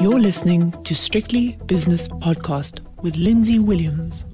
You're listening to Strictly Business Podcast with Lindsay Williams.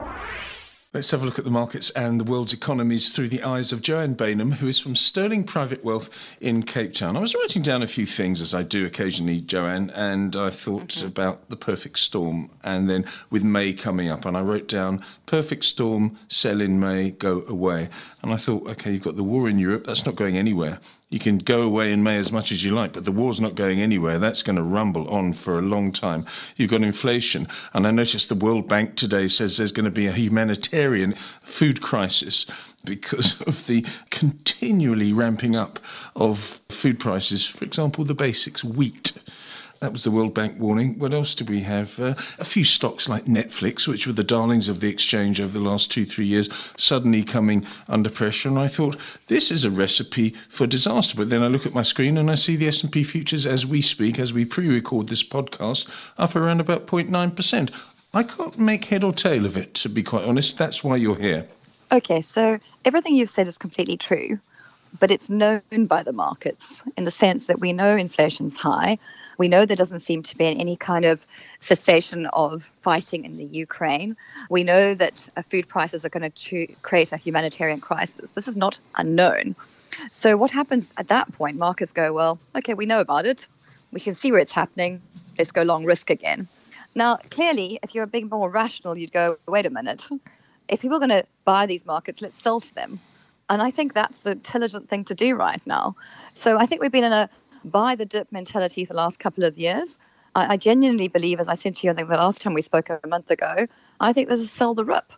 Let's have a look at the markets and the world's economies through the eyes of Joanne Bainham, who is from Sterling Private Wealth in Cape Town. I was writing down a few things, as I do occasionally, Joanne, and I thought about the perfect storm, and then with May coming up, and I wrote down perfect storm, sell in May, go away. And I thought, okay, you've got the war in Europe, that's not going anywhere. You can go away in May as much as you like, but the war's not going anywhere. That's going to rumble on for a long time. You've got inflation. And I noticed the World Bank today says there's going to be a humanitarian food crisis because of the continually ramping up of food prices. For example, the basics, wheat. That was the World Bank warning. What else did we have? A few stocks like Netflix, which were the darlings of the exchange over the last 2-3 years, suddenly coming under pressure. And I thought, this is a recipe for disaster. But then I look at my screen and I see the S&P futures as we speak, as we pre-record this podcast, up around about 0.9%. I can't make head or tail of it, to be quite honest. That's why you're here. Okay, so everything you've said is completely true, but it's known by the markets in the sense that we know inflation's high. We know there doesn't seem to be any kind of cessation of fighting in the Ukraine. We know that food prices are going to create a humanitarian crisis. This is not unknown. So what happens at that point? Markets go, well, okay, we know about it. We can see where it's happening. Let's go long risk again. Now, clearly, if you're a bit more rational, you'd go, wait a minute. If people are going to buy these markets, let's sell to them. And I think that's the intelligent thing to do right now. So I think we've been in a buy the dip mentality for the last couple of years. I genuinely believe, as I said to you, I think the last time we spoke a month ago, I think there's a sell the rip.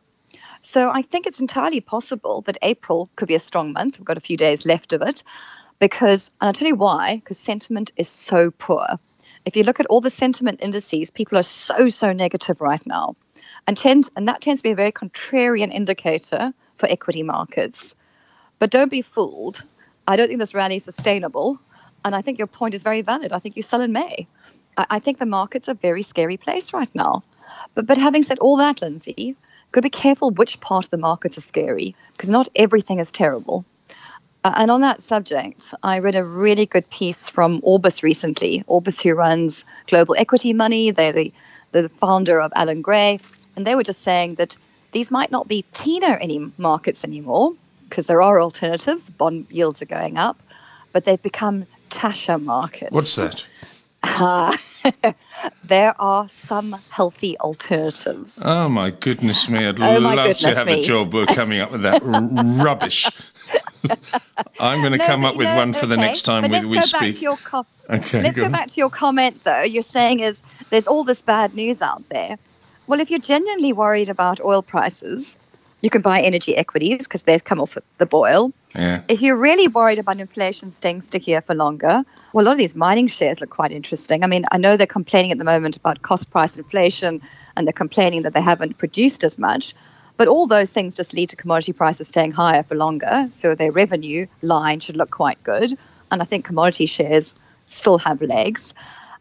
So I think it's entirely possible that April could be a strong month. We've got a few days left of it because, and I'll tell you why, because sentiment is so poor. If you look at all the sentiment indices, people are so negative right now. And that tends to be a very contrarian indicator for equity markets. But don't be fooled. I don't think this rally is sustainable. And I think your point is very valid. I think you sell in May. I think the market's a very scary place right now. But having said all that, Lindsay, you've got to be careful which part of the markets are scary, because not everything is terrible. And on that subject, I read a really good piece from Orbis recently. Orbis, who runs Global Equity Money, they're the founder of Alan Gray. And they were just saying that these might not be TINA markets anymore, because there are alternatives. Bond yields are going up, but they've become Tasha markets. What's that? There are some healthy alternatives. Oh, my goodness me. I'd love to have a job coming up with that rubbish. I'm going to come up with one for the next time we speak. Let's go back to your comment, though. You're saying there's all this bad news out there. Well, if you're genuinely worried about oil prices, you can buy energy equities because they've come off the boil. Yeah. If you're really worried about inflation staying stickier for longer, well, a lot of these mining shares look quite interesting. I mean, I know they're complaining at the moment about cost price inflation and they're complaining that they haven't produced as much. But all those things just lead to commodity prices staying higher for longer. So their revenue line should look quite good. And I think commodity shares still have legs.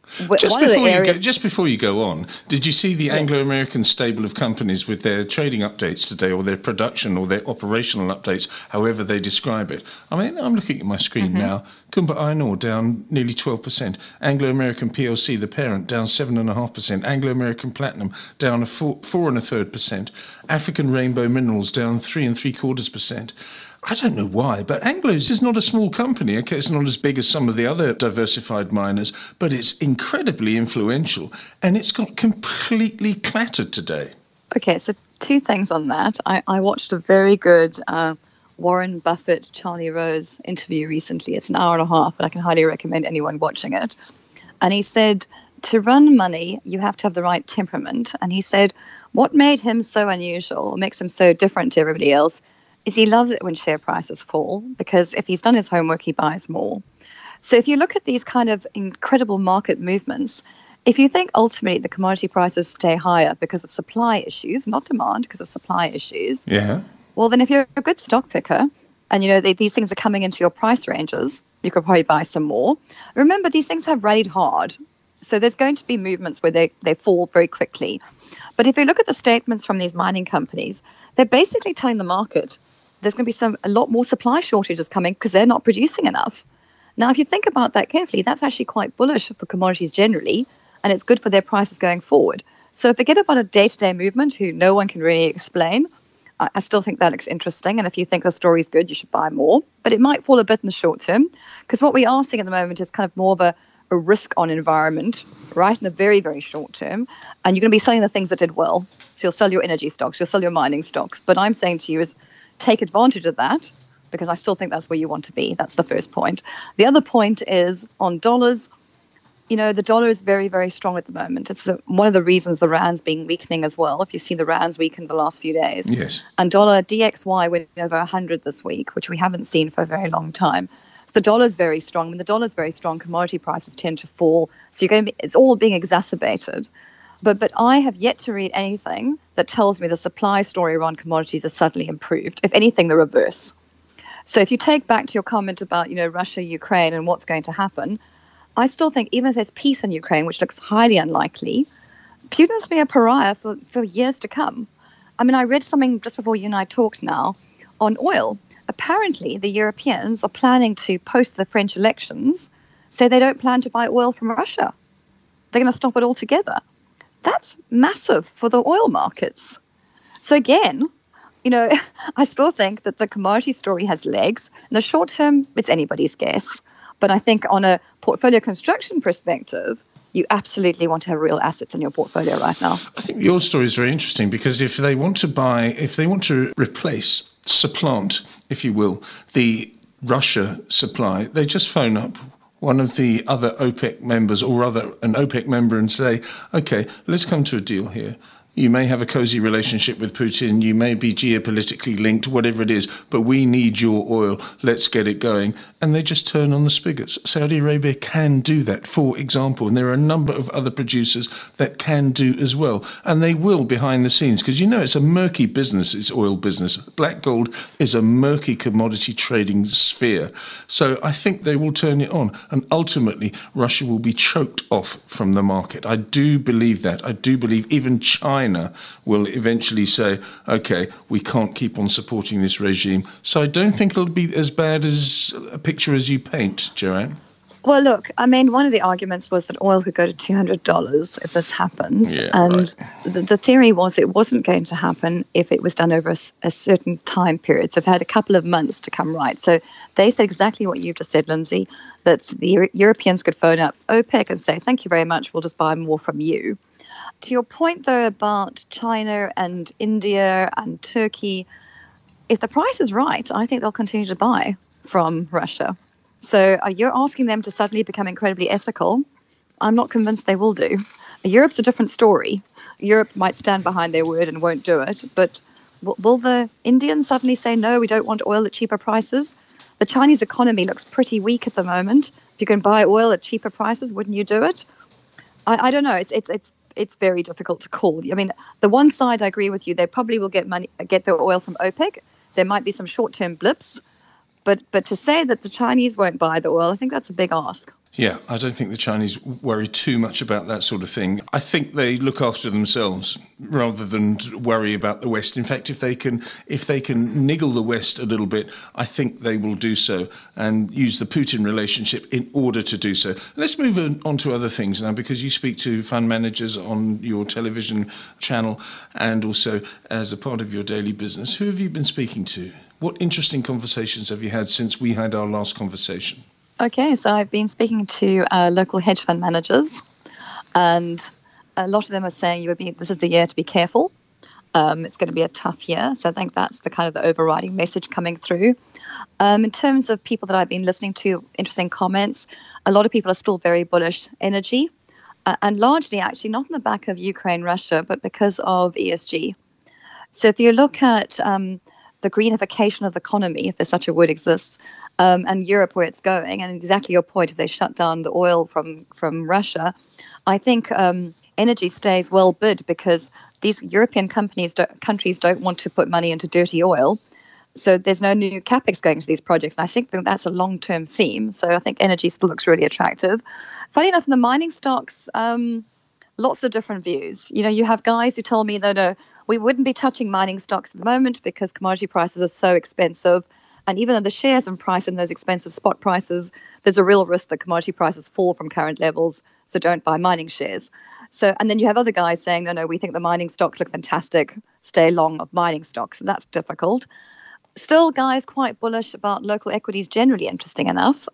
Just before you go on, did you see the Anglo-American stable of companies with their trading updates today, or their production or their operational updates, however they describe it? I mean, I'm looking at my screen now. Kumba Iron Ore down nearly 12%. Anglo-American PLC, the parent, down 7.5%. Anglo-American Platinum down 4.33%. African Rainbow Minerals down 3.75%. I don't know why, but Anglo's is not a small company. Okay, it's not as big as some of the other diversified miners, but it's incredibly influential, and it's got completely clattered today. Okay, so two things on that. I watched a very good Warren Buffett, Charlie Rose interview recently. It's an hour and a half, and I can highly recommend anyone watching it. And he said, to run money, you have to have the right temperament. And he said, what made him so unusual, or makes him so different to everybody else, is he loves it when share prices fall, because if he's done his homework, he buys more. So if you look at these kind of incredible market movements, if you think ultimately the commodity prices stay higher because of supply issues, not demand, because of supply issues, well, then if you're a good stock picker and you know these things are coming into your price ranges, you could probably buy some more. Remember, these things have rallied hard. So there's going to be movements where they fall very quickly. But if you look at the statements from these mining companies, they're basically telling the market there's going to be a lot more supply shortages coming because they're not producing enough. Now, if you think about that carefully, that's actually quite bullish for commodities generally. and it's good for their prices going forward. So forget about a day-to-day movement who no one can really explain. I still think that looks interesting, and if you think the story's good, you should buy more. But it might fall a bit in the short term, because what we are seeing at the moment is kind of more of a risk-on environment, right, in the very, very short term. And you're going to be selling the things that did well. So you'll sell your energy stocks, you'll sell your mining stocks. But I'm saying to you is take advantage of that, because I still think that's where you want to be. That's the first point. The other point is on dollars. The dollar is very, very strong at the moment. It's one of the reasons the rand's been weakening as well. If you've seen the rand's weakened the last few days. Yes. And dollar DXY went over 100 this week, which we haven't seen for a very long time. So the dollar's very strong. When the dollar's very strong, commodity prices tend to fall. So it's all being exacerbated. But I have yet to read anything that tells me the supply story around commodities has suddenly improved. If anything, the reverse. So if you take back to your comment about, Russia, Ukraine, and what's going to happen, I still think even if there's peace in Ukraine, which looks highly unlikely, Putin's going to be a pariah for years to come. I mean, I read something just before you and I talked now on oil. Apparently, the Europeans are planning to, post the French elections, say they don't plan to buy oil from Russia. They're going to stop it altogether. That's massive for the oil markets. So again, I still think that the commodity story has legs. In the short term, it's anybody's guess. But I think on a portfolio construction perspective, you absolutely want to have real assets in your portfolio right now. I think your story is very interesting, because if they want to replace, supplant, if you will, the Russia supply, they just phone up one of the other OPEC members, or rather an OPEC member, and say, okay, let's come to a deal here. You may have a cozy relationship with Putin, you may be geopolitically linked, whatever it is, but we need your oil, let's get it going. And they just turn on the spigots. Saudi Arabia can do that, for example, and there are a number of other producers that can do as well. And they will behind the scenes, because it's a murky business, it's oil business. Black gold is a murky commodity trading sphere. So I think they will turn it on, and ultimately Russia will be choked off from the market. I do believe that. I do believe even China will eventually say, okay, we can't keep on supporting this regime. So I don't think it'll be as bad as a picture as you paint, Joanne. Well, look, I mean, one of the arguments was that oil could go to $200 if this happens. Yeah, and right. the theory was it wasn't going to happen if it was done over a certain time period. So it had a couple of months to come right. So they said exactly what you just said, Lindsay, that the Europeans could phone up OPEC and say, thank you very much, we'll just buy more from you. To your point, though, about China and India and Turkey, if the price is right, I think they'll continue to buy from Russia. So you're asking them to suddenly become incredibly ethical. I'm not convinced they will do. Europe's a different story. Europe might stand behind their word and won't do it. But will the Indians suddenly say, no, we don't want oil at cheaper prices? The Chinese economy looks pretty weak at the moment. If you can buy oil at cheaper prices, wouldn't you do it? I don't know. It's very difficult to call. I mean, the one side, I agree with you, they probably will get their oil from OPEC. There might be some short-term blips. But to say that the Chinese won't buy the oil, I think that's a big ask. Yeah, I don't think the Chinese worry too much about that sort of thing. I think they look after themselves rather than worry about the West. In fact, if they can niggle the West a little bit, I think they will do so and use the Putin relationship in order to do so. Let's move on to other things now, because you speak to fund managers on your television channel and also as a part of your daily business. Who have you been speaking to? What interesting conversations have you had since we had our last conversation? Okay, so I've been speaking to local hedge fund managers, and a lot of them are saying this is the year to be careful. It's going to be a tough year. So I think that's the kind of the overriding message coming through. In terms of people that I've been listening to, interesting comments, a lot of people are still very bullish energy, and largely actually not on the back of Ukraine, Russia, but because of ESG. So if you look at the greenification of the economy, if there's such a word exists, and Europe where it's going, and exactly your point, if they shut down the oil from Russia, I think energy stays well bid because these European countries don't want to put money into dirty oil. So there's no new capex going to these projects. And I think that's a long-term theme. So I think energy still looks really attractive. Funny enough, in the mining stocks, lots of different views. You have guys who tell me that we wouldn't be touching mining stocks at the moment because commodity prices are so expensive. And even though the shares are priced in those expensive spot prices, there's a real risk that commodity prices fall from current levels, so don't buy mining shares. So, and then you have other guys saying, no, we think the mining stocks look fantastic, stay long of mining stocks, and that's difficult. Still, guys quite bullish about local equities generally, interesting enough.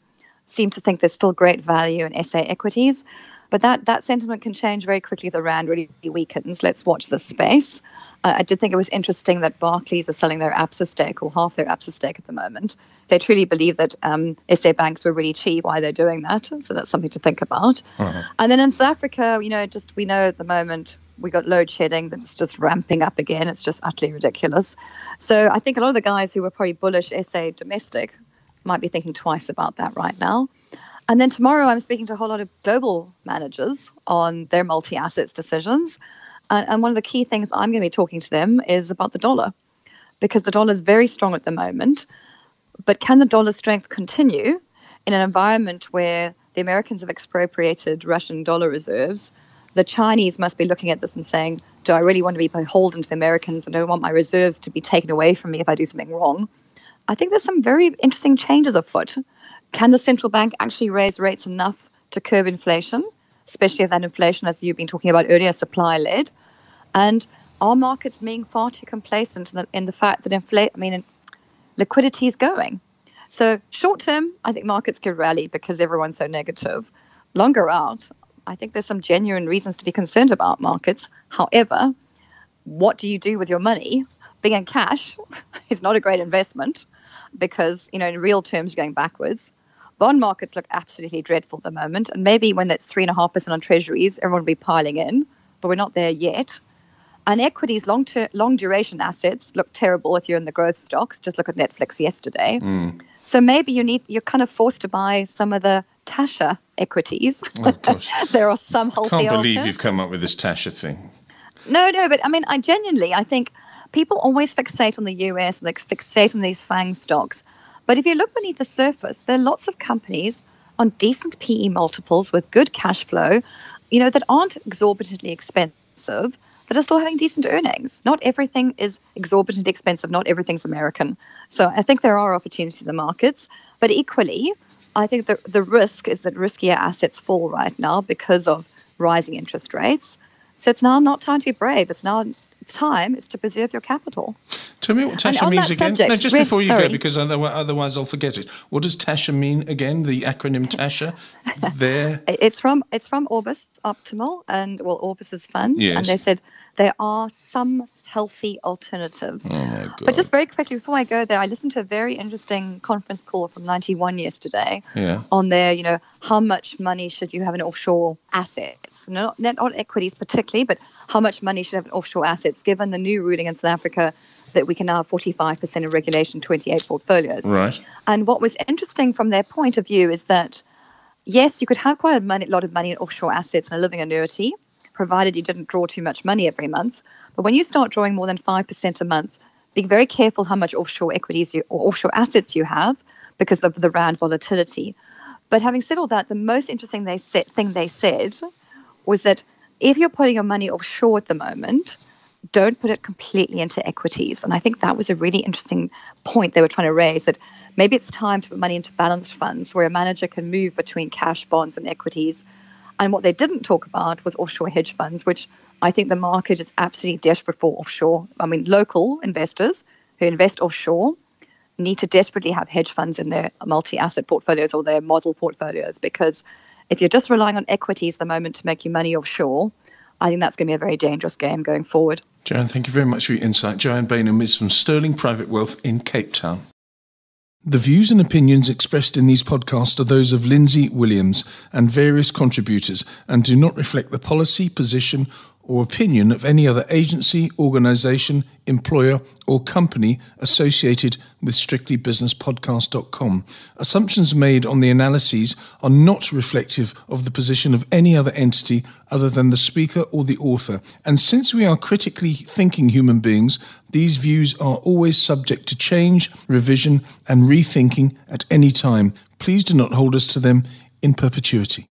Seem to think there's still great value in SA equities. But that sentiment can change very quickly if the rand really weakens. Let's watch this space. I did think it was interesting that Barclays are selling their Absa stake, or half their Absa stake at the moment. They truly believe that SA banks were really cheap. Why they're doing that? So that's something to think about. Uh-huh. And then in South Africa, we know at the moment we got load shedding that's just ramping up again. It's just utterly ridiculous. So I think a lot of the guys who were probably bullish SA domestic might be thinking twice about that right now. And then tomorrow I'm speaking to a whole lot of global managers on their multi-assets decisions. And one of the key things I'm going to be talking to them is about the dollar, because the dollar is very strong at the moment. But can the dollar strength continue in an environment where the Americans have expropriated Russian dollar reserves? The Chinese must be looking at this and saying, do I really want to be beholden to the Americans, and do I want my reserves to be taken away from me if I do something wrong? I think there's some very interesting changes afoot. Can the central bank actually raise rates enough to curb inflation, especially if that inflation, as you've been talking about earlier, supply-led? And are markets being far too complacent in the fact that liquidity is going? So short term, I think markets could rally because everyone's so negative. Longer out, I think there's some genuine reasons to be concerned about markets. However, what do you do with your money? Being in cash is not a great investment because, in real terms, you're going backwards. Bond markets look absolutely dreadful at the moment. And maybe when that's 3.5% on treasuries, everyone will be piling in, but we're not there yet. And equities, long duration assets look terrible if you're in the growth stocks. Just look at Netflix yesterday. So maybe you're kind of forced to buy some of the Tasha equities. Oh, gosh. There are some healthy I can't believe alternatives. you've come up with this Tasha thing. No, but I think people always fixate on the US and they fixate on these FANG stocks. But if you look beneath the surface, there are lots of companies on decent PE multiples with good cash flow, that aren't exorbitantly expensive, that are still having decent earnings. Not everything is exorbitantly expensive. Not everything's American. So I think there are opportunities in the markets. But equally, I think the risk is that riskier assets fall right now because of rising interest rates. So it's now not time to be brave. It's now time is to preserve your capital. Tell me what Tasha means again. Subject, no, just before you go, because otherwise I'll forget it. What does Tasha mean again? The acronym Tasha. There. It's from Orbis Optimal and Orbis's funds, yes. And they said there are some healthy alternatives. Oh my God. But just very quickly before I go there, I listened to a very interesting conference call from 91 yesterday. Yeah. On their, how much money should you have in offshore assets? Not equities particularly, but how much money should have in offshore assets, given the new ruling in South Africa that we can now have 45% in regulation, 28 portfolios. Right. And what was interesting from their point of view is that, yes, you could have quite a lot of money in offshore assets and a living annuity, provided you didn't draw too much money every month. But when you start drawing more than 5% a month, be very careful how much offshore equities or offshore assets you have because of the rand volatility. But having said all that, the most interesting thing they said was that if you're putting your money offshore at the moment, don't put it completely into equities. And I think that was a really interesting point they were trying to raise, that maybe it's time to put money into balanced funds where a manager can move between cash, bonds, and equities. And what they didn't talk about was offshore hedge funds, which I think the market is absolutely desperate for offshore. Local investors who invest offshore need to desperately have hedge funds in their multi-asset portfolios or their model portfolios, because if you're just relying on equities at the moment to make your money offshore, I think that's going to be a very dangerous game going forward. Joanne, thank you very much for your insight. Joanne Bainham is from Sterling Private Wealth in Cape Town. The views and opinions expressed in these podcasts are those of Lindsay Williams and various contributors and do not reflect the policy, position or opinion of any other agency, organisation, employer or company associated with strictlybusinesspodcast.com. Assumptions made on the analyses are not reflective of the position of any other entity other than the speaker or the author. And since we are critically thinking human beings, these views are always subject to change, revision and rethinking at any time. Please do not hold us to them in perpetuity.